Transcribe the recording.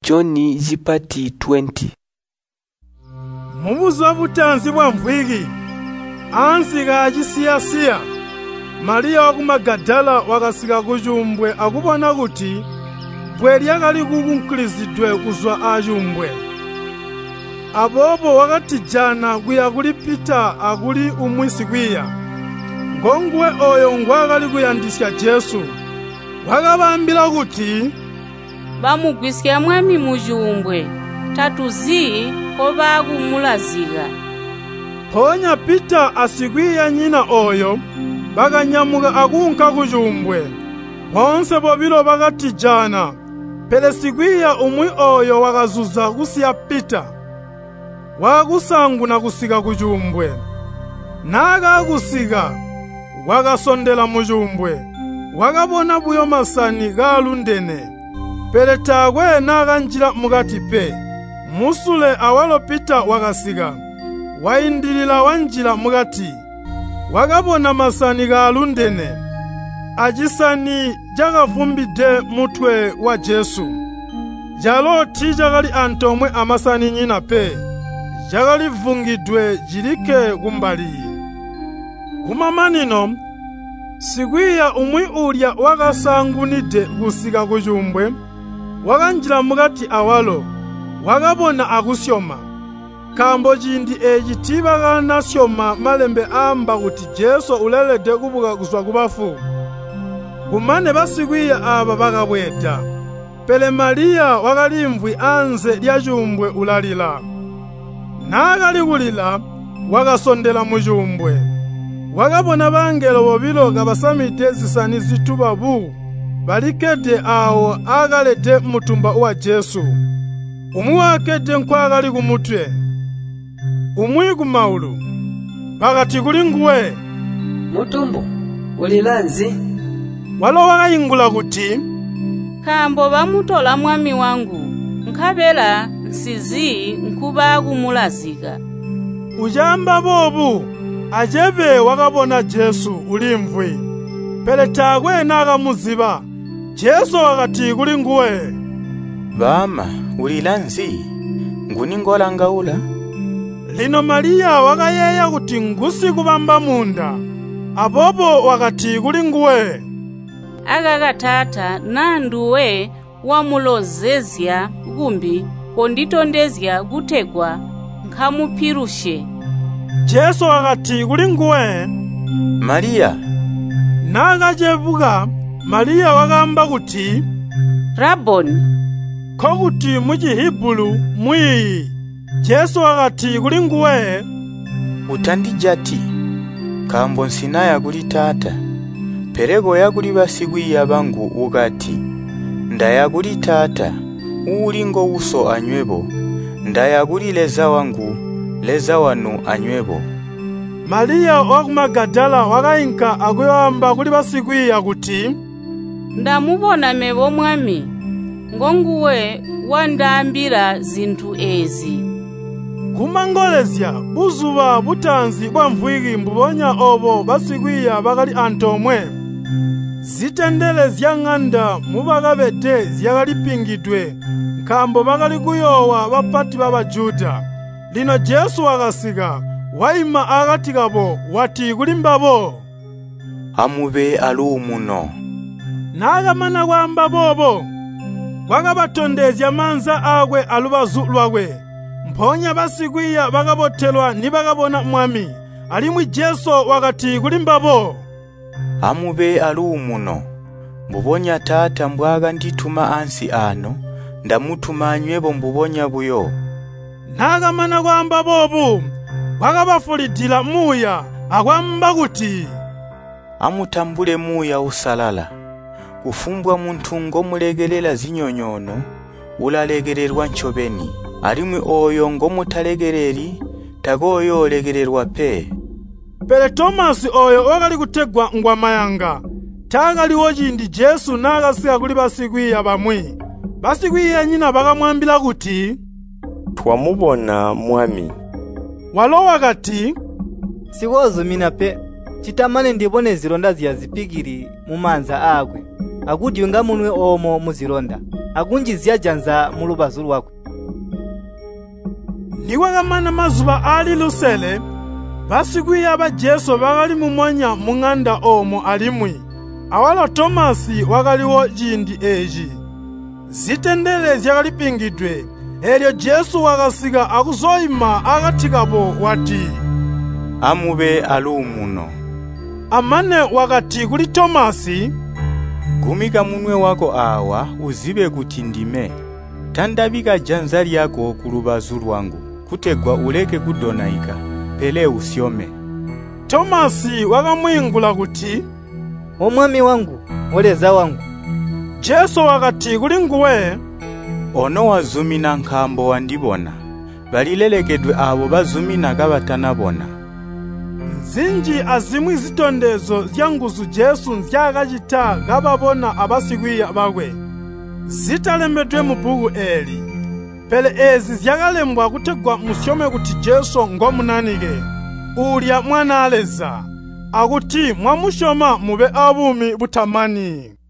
John zipati 20. Mubuzo butanzi bwa mvwigi ansiga ajisiyasiya Maria wa Magadala wakasiga kujumbwe akubona kuti bweri yakali kukunkulizidwe kuzwa ajumbwe. Abobo wakati jana kuya kuli Pita akuli umwisi kwiya. Ngongwe oyo ngwakali kuyandisya Jesu. Wakabambira kuti bamugwisya mwami mujumbwe tatuzi ko bakumulaziga. Ponya Pita asigwiya nyina oyo bakanyamuka akunka kujumbwe. Bonse bobilo bakati jana pele sigwiya umwi oyo wakazuza kusiya Pita. Wakusangu na kusiga kujumbwe. Naga kusiga wakasondela mujumbwe. Wakabona buyo masani galundene. Pele tagwe naganjira mugati pe. Musule awalo Pita wakasiga. Waindilila wanjira mugati. Wakabona masani galundene. Ajisani jagavumbide mutwe wa Jesu. Jalo tijagali antomwe amasani nyina pe. Jagali vungidwe jirike kumbali. Kumamanino sigwiya umwi ulya wakasangunide kusiga kujumbwe. Wakanjira mugati awalo. Wakabona akusyoma. Kambo jindi ejitibagana syoma malembe amba kuti Jesu ulelede kubuka kuzwa kubafu. Kumane basigwiya aba bakabweta. Pele Maria wakalimvwi anze lyajumbwe ulalila. Nagali kulila wakasondela mujumbwe. Wakabona bangelo bobilo kabasamite zisani zituba bu. Balikede awo agalete mutumba wa Jesu. Umuwakede nkwagali kumutwe. Umwi kumaulu. Bakati kuli nguwe. Mutumbo ulilanzi. Walo wakayingula kuti Kambo bamutola mwami wangu nkabela nsizi nkuba kumulaziga. Ujamba bobu ajebe wakabona Jesu ulimvwi. Pele tagwe nakamuziba. Jesu wakati kuli nguwe. Bama ulilanzi nguningola ngaula. Lino Maria wakayeya kuti ngusi kubamba munda. Abobo wakati kuli nguwe. Akakatata nanduwe wamulozezya kumbi konditondezya kutegwa nkamupirushe. Jesu wakati kuli nguwe. Maria. Nakajebuka Maria wakamba kuti Raboni. Ko kuti mujihibulu mwi. Jesu wakati kuli nguwe. Utandijati kambo nsinaya kuli tata. Perego yakuli basigwiya bangu ukati ndayakuli tata ulingo uso anywebo ndayakuli leza wangu leza wanu anywebo. Maria wa Magadala wakayinka akuyamba kuli basigwiya kuti ndamubona mebo mwami ngonguwe wandambira zinthu ezi. Kumangolezya buzuba butanzi bwa mvwigi mbubonya obo basigwiya bakali antomwe. Zitendele zyang'anda mubagabete zyagalipingidwe nkambo bakali kuyowa bapati b'Abajuda. Lino Jesu wakasiga waima agati kabo wati kulimbabo. Amube alumuno. Nagamana kwamba bobo wakabatondezya manza agwe alubazu lwagwe. Mponya basigwiya bakabotelwa nibakabona mwami. Alimwi Jesu wakati kulimbabo. Amube alumuno. Mbubonya tata mbwaga ndituma ansi ano. Ndamutuma anywebo mbubonya buyo. Nagamana kwamba bobu wakabafulidila muya akwamba kuti amutambule muya usalala. Ufumbwa muntu ngomulegelela zinyonyono ulalegererwa nchobeni. Alimwi oyo ngomutalegereri tagoyo olegererwa pe. Pele Thomas oyo wakali kutegwa ngwamayanga. Tagali wojindi Jesu nakasiga kuli basigwiya bamwi. Basigwiya nyina bakamwambila kuti twamubona mwami. Walo wakati siwozumina pe chitamane ndibone zilonda zya zipigiri mumanza agwe. Akudi nga munwe omo muzilonda. akunjizya janza mu lubazu lwakwe. Niwakamana mazuba ali lusele, basikwiya ba Jesu bakali mumonya mung'anda omo alimwi. Awala Tomasi wakaliwo chindi echi. Zitendere zyakalipingidwe, elyo Jesu wakasika akuzoyima akathikapo wati, amube ali umuno. Amane wakati kuli Tomasi, gumika munwe wako awa uzibe kuti ndime. Tandabika janza lyako ku lubazu lwangu, kutegwa uleke kudonaika, pele usyome. Tomasi wakamwingula kuti, Omwami wangu, oleza wangu. Jesu wakati kuli nguwe, ono wazumina nkhambo wandibona, balilelekedwe abo bazumina kabatanabona. Nzinji azimwi zitondezo zya nguzu Jesu nzyakachita kababona abasikwiya bakwe. Zitalembedwe mu buku eli. Pele ezi zyakalembwa kutegwa musyome kuti Jesu ngomunanike. Ulya mwana aleza, akuti mwamushoma mube abumi butamani.